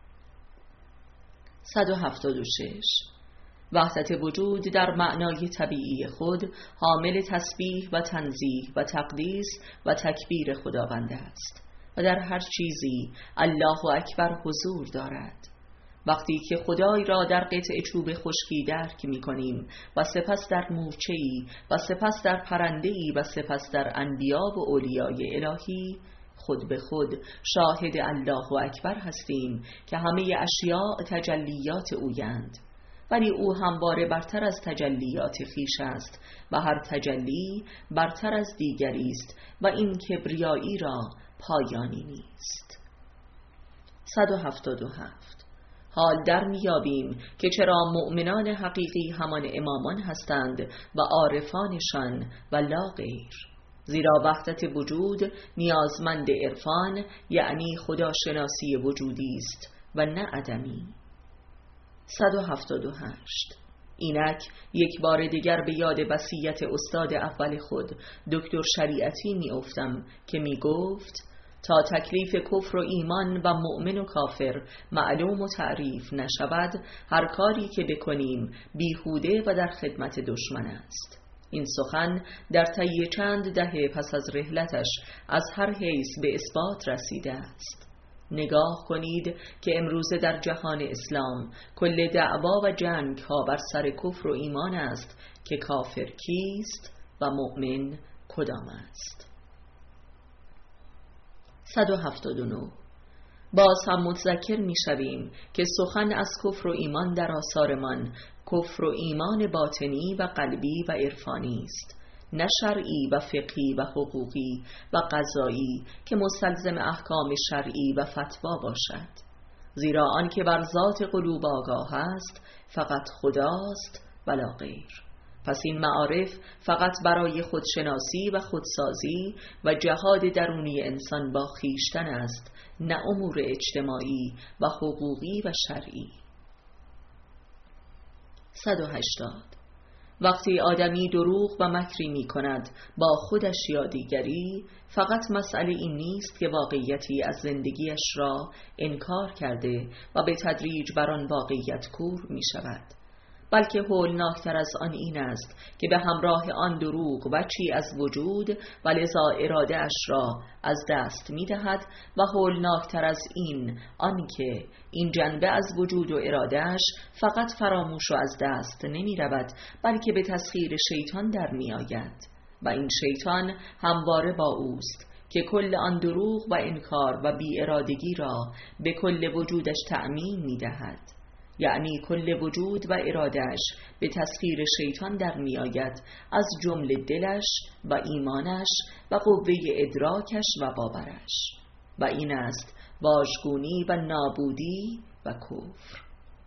A: صد و هفتاد و شش. وحدت وجود در معنای طبیعی خود حامل تسبیح و تنزیه و تقدیس و تکبیر خداوند است و در هر چیزی الله اکبر حضور دارد. وقتی که خدای را در قطع چوب خشکی درک می کنیم و سپس در مورچه‌ای و سپس در پرنده‌ای و سپس در انبیا و اولیای الهی، خود به خود شاهد الله اکبر هستیم که همه اشیاء تجلیات اویند، ولی او همواره برتر از تجلیات خویش است و هر تجلی برتر از دیگری است و این کبریایی را پایانی نیست. صد و هفتاد و هفت. حال در میابیم که چرا مؤمنان حقیقی همان امامان هستند و عارفانشان و لا غیر، زیرا وحدت وجود نیازمند عرفان یعنی خداشناسی وجودی است و نه عدمی. صد و هفتاد و هشت. اینک یک بار دیگر به یاد وصیت استاد اول خود دکتر شریعتی می افتم که می گفت تا تکلیف کفر و ایمان و مؤمن و کافر معلوم و تعریف نشود، هر کاری که بکنیم بیهوده و در خدمت دشمن است. این سخن در طی چند دهه پس از رحلتش از هر حیث به اثبات رسیده است. نگاه کنید که امروزه در جهان اسلام کل دعوا و جنگ ها بر سر کفر و ایمان است که کافر کیست و مؤمن کدام است. صد و هفتاد و نه. باز هم متذکر می شویم که سخن از کفر و ایمان در آثارمان کفر و ایمان باطنی و قلبی و عرفانی است، نه شرعی و فقهی و حقوقی و قضایی که مستلزم احکام شرعی و فتوا باشد، زیرا آن که بر ذات قلوب آگاه است فقط خداست ولا غیر. پس این معارف فقط برای خودشناسی و خودسازی و جهاد درونی انسان با خویشتن است، نه امور اجتماعی و حقوقی و شرعی. صد و هشتاد. وقتی آدمی دروغ و مکری می کند با خودش یا دیگری، فقط مسئله این نیست که واقعیتی از زندگیش را انکار کرده و به تدریج بر آن واقعیت کور می شود، بلکه هولناکتر از آن این است که به همراه آن دروغ وجهی از وجود و لذا اراده اش را از دست می دهد و هولناکتر از این آن که این جنبه از وجود و اراده اش فقط فراموش و از دست نمی رود، بلکه به تسخیر شیطان در می آید و این شیطان همواره با اوست که کل آن دروغ و انکار و بی ارادگی را به کل وجودش تعمیم می دهد، یعنی کل وجود و ارادهش به تسخیر شیطان در می آید، از جمله دلش و ایمانش و قوه ادراکش و باورش، و این است واژگونی و نابودی و کفر.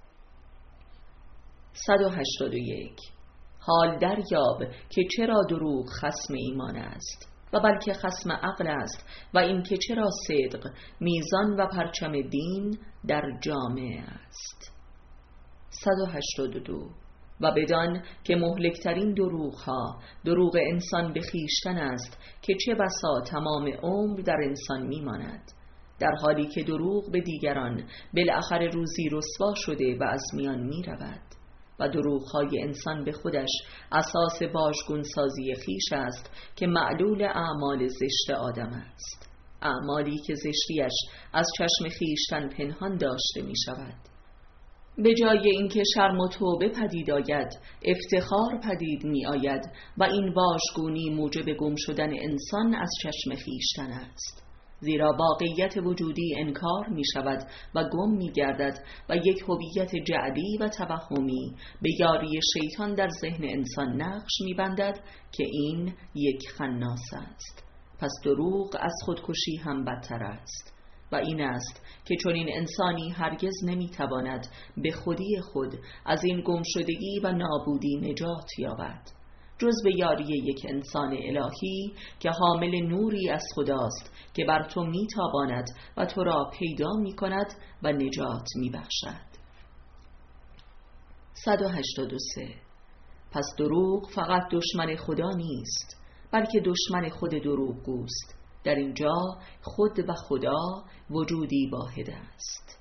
A: صد و هشتاد و یک. حال دریاب که چرا دروغ خصم ایمان است و بلکه خصم عقل است و این که چرا صدق میزان و پرچم دین در جامعه است. صد و هشتاد و دو. و بدان که مهلکترین دروغ ها دروغ انسان به خویشتن است که چه بسا تمام عمر در انسان میماند، در حالی که دروغ به دیگران بالاخره روزی رسوا شده و از میان می رود و دروغ‌های انسان به خودش اساس واژگون‌سازی خویش است که معلول اعمال زشت آدم است، اعمالی که زشتیش از چشم خویشتن پنهان داشته می شود. به جای اینکه شرم و توبه پدید آید، افتخار پدید می آید و این واژگونی موجب گم شدن انسان از چشم خویشتن است، زیرا واقعیت وجودی انکار می شود و گم می گردد و یک هویت جعلی و توهمی به یاری شیطان در ذهن انسان نقش می بندد که این یک خناس است. پس دروغ از خودکشی هم بدتر است و این است که چون این انسانی هرگز نمیتواند به خودی خود از این گمشدگی و نابودی نجات یابد جز به یاری یک انسان الهی که حامل نوری از خداست که بر تو میتاباند و تو را پیدا میکند و نجات میبخشد. صد و هشتاد و سه. پس دروغ فقط دشمن خدا نیست، بلکه دشمن خود دروغگوست. در اینجا خود و خدا وجودی واحد است.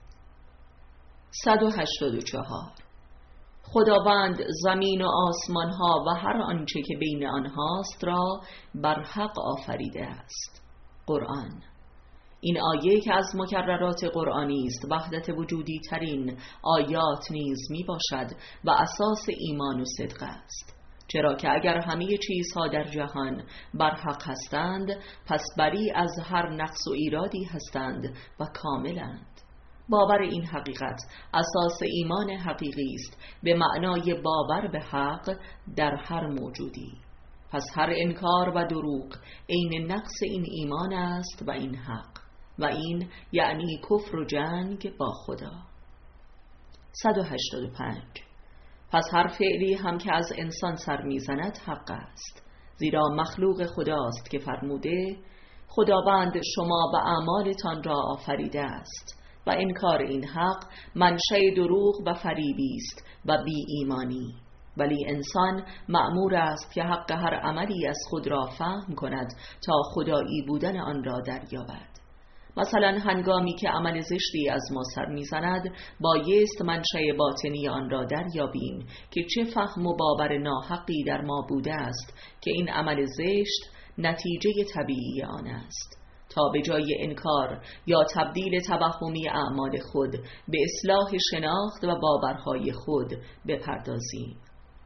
A: صد و هشتاد و چهار. خداوند زمین و آسمان ها و هر آنچه که بین آنهاست را بر حق آفریده است. قرآن. این آیه که از مکررات قرآنی است وحدت وجودی ترین آیات نیز می باشد و اساس ایمان و صدق است، چرا که اگر همه چیزها در جهان بر حق هستند پس بری از هر نقص و ایرادی هستند و کاملند. باور این حقیقت اساس ایمان حقیقی است به معنای باور به حق در هر موجودی. پس هر انکار و دروغ عین نقص این ایمان است و این حق، و این یعنی کفر و جنگ با خدا. صد و هشتاد و پنج. پس هر فعلی هم که از انسان سر میزند حق است، زیرا مخلوق خداست که فرموده خداوند شما و اعمالتان را آفریده است و انکار این حق منشأ دروغ و فریبی است و بی ایمانی. ولی انسان مأمور است که حق هر عملی از خود را فهم کند تا خدایی بودن آن را دریابد. مثلا هنگامی که عمل زشتی از ما سر میزند بایست منشأ باطنی آن را دریابیم که چه فهم و باور ناحقی در ما بوده است که این عمل زشت نتیجه طبیعی آن است، تا به جای انکار یا تبدیل توهمی اعمال خود به اصلاح شناخت و باورهای خود بپردازیم.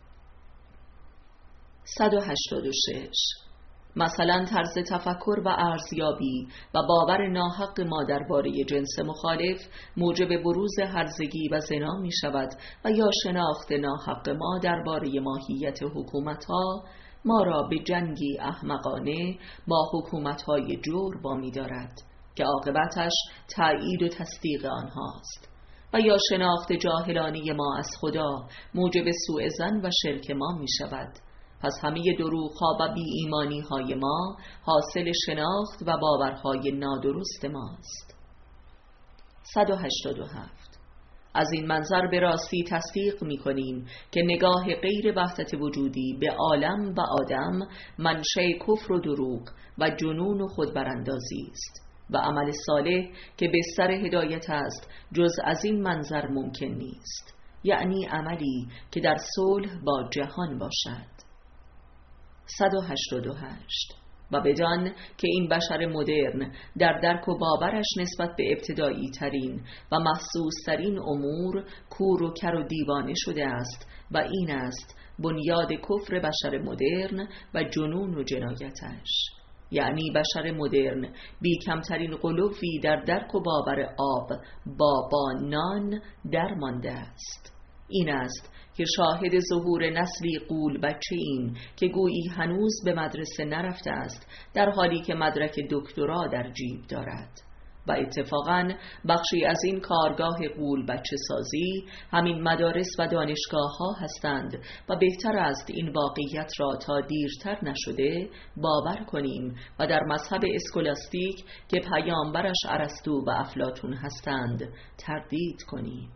A: صد و هشتاد و شش. مثلا طرز تفکر و ارزیابی و باور ناحق ما درباره جنس مخالف موجب بروز هرزگی و زنا می شود و یا شناخت ناحق ما درباره ماهیت حکومت‌ها ما را به جنگی احمقانه با حکومت‌های جور وامی دارد که عاقبتش تأیید و تصدیق آنهاست، و یا شناخت جاهلانه ما از خدا موجب سوء ظن و شرک ما می شود. پس همه دروغ‌ها و بی ایمانی های ما حاصل شناخت و باورهای نادرست ماست. صد و هشتاد و هفت. از این منظر به راستی تصدیق می کنیم که نگاه غیر وحدت وجودی به عالم و آدم منشأ کفر و دروغ و جنون و خودبراندازی است و عمل صالح که بستر هدایت است جز از این منظر ممکن نیست، یعنی عملی که در صلح با جهان باشد. صد و هشتاد و هشت. و بدان که این بشر مدرن در درک و باورش نسبت به ابتدایی ترین و محسوس ترین امور کور و کر و دیوانه شده است و این است بنیاد کفر بشر مدرن و جنون و جنایتش، یعنی بشر مدرن بی کمترین غلوی در درک و باور آب بابا نان درمانده است. این است که شاهد ظهور نسلی غول بچه این که گویی هنوز به مدرسه نرفته است در حالی که مدرک دکترا در جیب دارد، و اتفاقاً بخشی از این کارگاه غول بچه سازی همین مدارس و دانشگاه ها هستند و بهتر است این واقعیت را تا دیرتر نشده باور کنیم و در مذهب اسکولاستیک که پیامبرش ارسطو و افلاطون هستند تردید کنیم.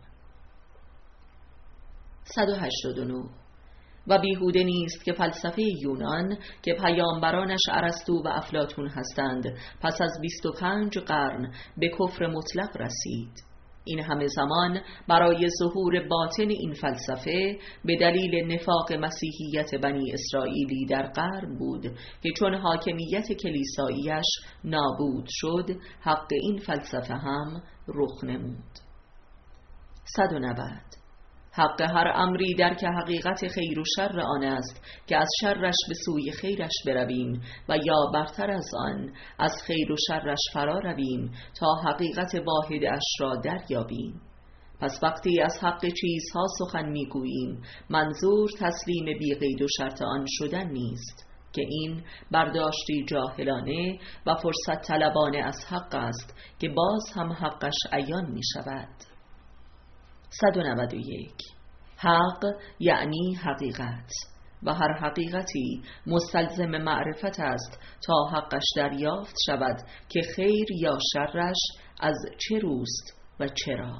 A: صد و هشتاد و نه. و بیهوده نیست که فلسفه یونان که پیامبرانش ارسطو و افلاطون هستند پس از بیست و پنج قرن به کفر مطلق رسید، این همه زمان برای ظهور باطن این فلسفه به دلیل نفاق مسیحیت بنی اسرائیلی در غرب بود که چون حاکمیت کلیساییش نابود شد، حق این فلسفه هم رخ نمود. صد و نود. حق هر امری در که حقیقت خیر و شر آن است که از شرش به سوی خیرش برویم و یا برتر از آن از خیر و شرش فرا رویم تا حقیقت واحدش را دریابیم. پس وقتی از حق چیزها سخن میگوییم، منظور تسلیم بی قید و شرط آن شدن نیست که این برداشتی جاهلانه و فرصت طلبانه از حق است که باز هم حقش عیان می شود. صد و نود و یک. حق یعنی حقیقت و هر حقیقتی مستلزم معرفت است تا حقش دریافت شود که خیر یا شرش از چه روست و چرا.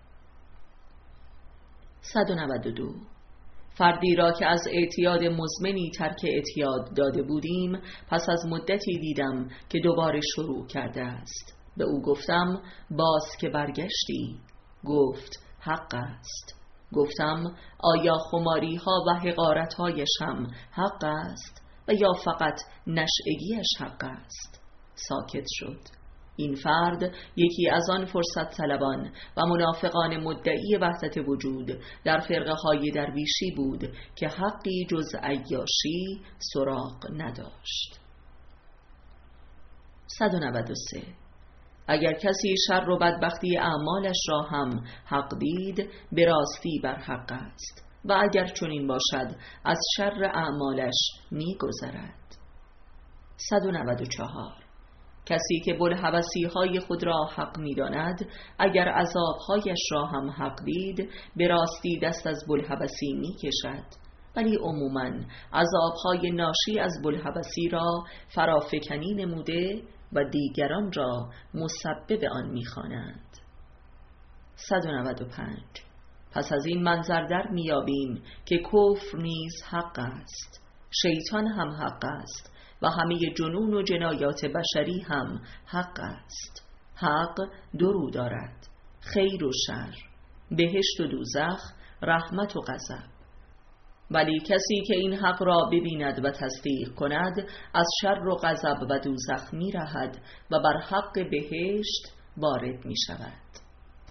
A: صد و نود و دو. فردی را که از اعتیاد مزمنی ترک اعتیاد داده بودیم، پس از مدتی دیدم که دوباره شروع کرده است. به او گفتم باز که برگشتی؟ گفت حق است. گفتم آیا خماری ها و حقارت هایش هم حق است و یا فقط نشئگیش حق است؟ ساکت شد. این فرد یکی از آن فرصت طلبان و منافقان مدعی وحدت وجود در فرقه های درویشی بود که حقی جز عیاشی سراغ نداشت. صد و نود و سه. اگر کسی شر و بدبختی اعمالش را هم حق دید، به راستی بر حق است و اگر چنین باشد از شر اعمالش می گذرد. صد و نود و چهار. کسی که بوالهوسی های خود را حق می داند، اگر عذابهایش را هم حق دید، به راستی دست از بوالهوسی می کشد، ولی عموماً عذابهای ناشی از بوالهوسی را فرافکنی نموده و دیگران را مسبب آن می‌خوانند. صد و نود و پنج. پس از این منظر در میابیم که کفر نیز حق است، شیطان هم حق است و همه جنون و جنایات بشری هم حق است. حق دو رو دارد، خیر و شر، بهشت و دوزخ، رحمت و غضب. ولی کسی که این حق را ببیند و تصدیق کند، از شر و غضب و دوزخ می رهد و بر حق بهشت وارد می شود.